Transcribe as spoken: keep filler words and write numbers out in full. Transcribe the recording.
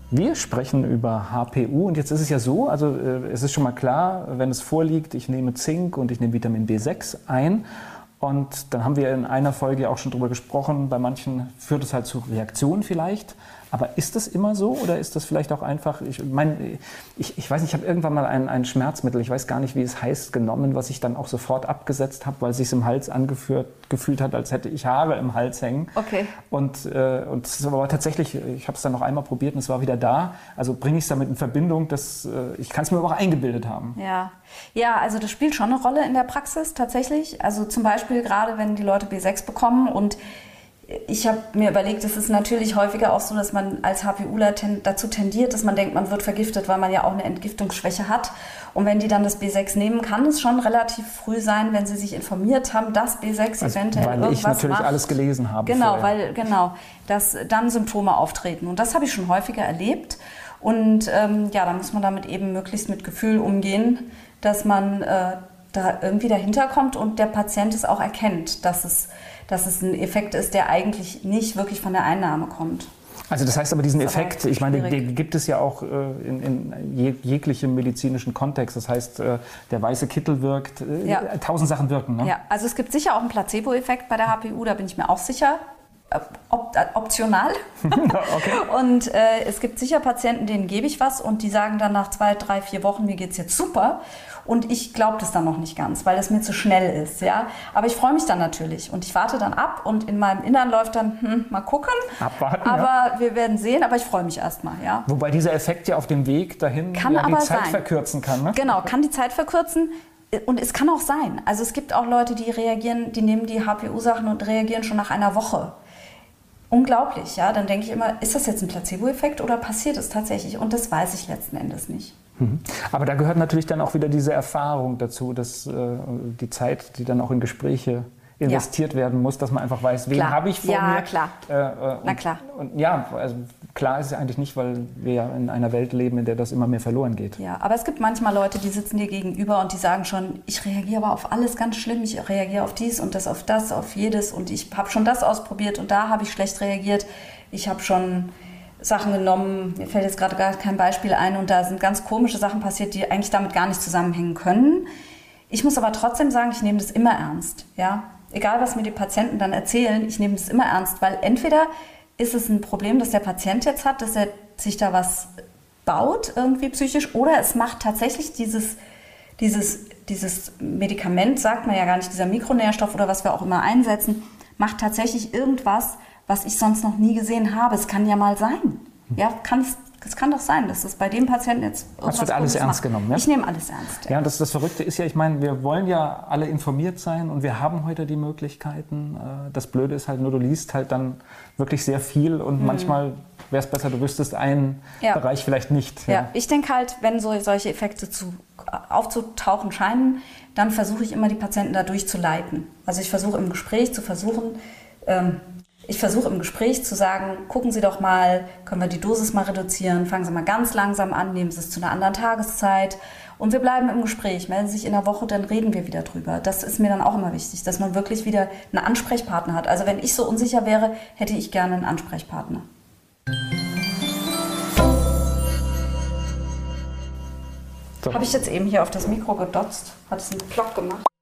Wir sprechen über H P U und jetzt ist es ja so, also äh, es ist schon mal klar, wenn es vorliegt, ich nehme Zink und ich nehme Vitamin B sechs ein und dann haben wir in einer Folge auch schon drüber gesprochen, bei manchen führt es halt zu Reaktionen vielleicht. Aber ist das immer so oder ist das vielleicht auch einfach, ich meine, ich, ich weiß nicht, ich habe irgendwann mal ein, ein Schmerzmittel, ich weiß gar nicht, wie es heißt, genommen, was ich dann auch sofort abgesetzt habe, weil es sich im Hals angefühlt gefühlt hat, als hätte ich Haare im Hals hängen. Okay. Und, äh, und es war tatsächlich, ich habe es dann noch einmal probiert und es war wieder da. Also bringe ich es damit in Verbindung, dass äh, ich kann es mir aber auch eingebildet haben. Ja. ja, also das spielt schon eine Rolle in der Praxis tatsächlich. Also zum Beispiel gerade, wenn die Leute B sechs bekommen und ich habe mir überlegt, es ist natürlich häufiger auch so, dass man als HPUler ten, dazu tendiert, dass man denkt, man wird vergiftet, weil man ja auch eine Entgiftungsschwäche hat. Und wenn die dann das B sechs nehmen, kann es schon relativ früh sein, wenn sie sich informiert haben, dass B sechs also, eventuell weil irgendwas ich natürlich macht. alles gelesen habe. Genau, vorher. weil genau, dass dann Symptome auftreten. Und das habe ich schon häufiger erlebt. Und ähm, ja, da muss man damit eben möglichst mit Gefühl umgehen, dass man äh, da irgendwie dahinter kommt und der Patient es auch erkennt, dass es dass es ein Effekt ist, der eigentlich nicht wirklich von der Einnahme kommt. Also das heißt aber diesen Effekt, ich meine, schwierig. den gibt es ja auch in, in jeg jeglichem medizinischen Kontext. Das heißt, der weiße Kittel wirkt, ja. tausend Sachen wirken. Ne? Ja, also es gibt sicher auch einen Placebo-Effekt bei der H P U, da bin ich mir auch sicher. Op optional. Okay. Und äh, es gibt sicher Patienten, denen gebe ich was und die sagen dann nach zwei, drei, vier Wochen, mir geht's jetzt super. Und ich glaube das dann noch nicht ganz, weil das mir zu schnell ist. Ja? Aber ich freue mich dann natürlich und ich warte dann ab und in meinem Innern läuft dann, hm, mal gucken. Abwarten, aber ja. wir werden sehen, aber ich freue mich erstmal. Ja? Wobei dieser Effekt ja auf dem Weg dahin kann ja die aber Zeit sein. verkürzen kann. Ne? Genau, kann die Zeit verkürzen. Und es kann auch sein. Also es gibt auch Leute, die reagieren, die nehmen die H P U-Sachen und reagieren schon nach einer Woche. Unglaublich, ja. Dann denke ich immer, ist das jetzt ein Placebo-Effekt oder passiert es tatsächlich? Und das weiß ich letzten Endes nicht. Aber da gehört natürlich dann auch wieder diese Erfahrung dazu, dass äh, die Zeit, die dann auch in Gespräche investiert ja. werden muss, dass man einfach weiß, wen habe ich vor ja, mir. Ja, klar. Äh, äh, und, Na klar. Und ja, also klar ist es eigentlich nicht, weil wir ja in einer Welt leben, in der das immer mehr verloren geht. Ja, aber es gibt manchmal Leute, die sitzen dir gegenüber und die sagen schon, ich reagiere aber auf alles ganz schlimm, ich reagiere auf dies und das, auf das, auf jedes und ich habe schon das ausprobiert und da habe ich schlecht reagiert. Ich habe schon Sachen genommen, mir fällt jetzt gerade gar kein Beispiel ein und da sind ganz komische Sachen passiert, die eigentlich damit gar nicht zusammenhängen können. Ich muss aber trotzdem sagen, ich nehme das immer ernst, ja. Egal, was mir die Patienten dann erzählen, ich nehme das immer ernst, weil entweder ist es ein Problem, das der Patient jetzt hat, dass er sich da was baut, irgendwie psychisch, oder es macht tatsächlich dieses, dieses, dieses Medikament, sagt man ja gar nicht, dieser Mikronährstoff oder was wir auch immer einsetzen, macht tatsächlich irgendwas, was ich sonst noch nie gesehen habe. Es kann ja mal sein. Ja, kann es Es kann doch sein, dass das bei dem Patienten jetzt irgendwas Das wird alles Gutes ernst macht. genommen, ja? Ich nehme alles ernst. Ja, ja das, das Verrückte ist ja, ich meine, wir wollen ja alle informiert sein und wir haben heute die Möglichkeiten. Das Blöde ist halt nur, du liest halt dann wirklich sehr viel und mhm. manchmal wäre es besser, du wüsstest einen ja. Bereich vielleicht nicht. Ja, ja. Ich denke halt, wenn so, solche Effekte zu, aufzutauchen scheinen, dann versuche ich immer, die Patienten da durchzuleiten. Also ich versuche im Gespräch zu versuchen, ähm, Ich versuche im Gespräch zu sagen, gucken Sie doch mal, können wir die Dosis mal reduzieren, fangen Sie mal ganz langsam an, nehmen Sie es zu einer anderen Tageszeit und wir bleiben im Gespräch, melden Sie sich in der Woche, dann reden wir wieder drüber. Das ist mir dann auch immer wichtig, dass man wirklich wieder einen Ansprechpartner hat. Also wenn ich so unsicher wäre, hätte ich gerne einen Ansprechpartner. So. Habe ich jetzt eben hier auf das Mikro gedotzt? Hat es einen Plock gemacht?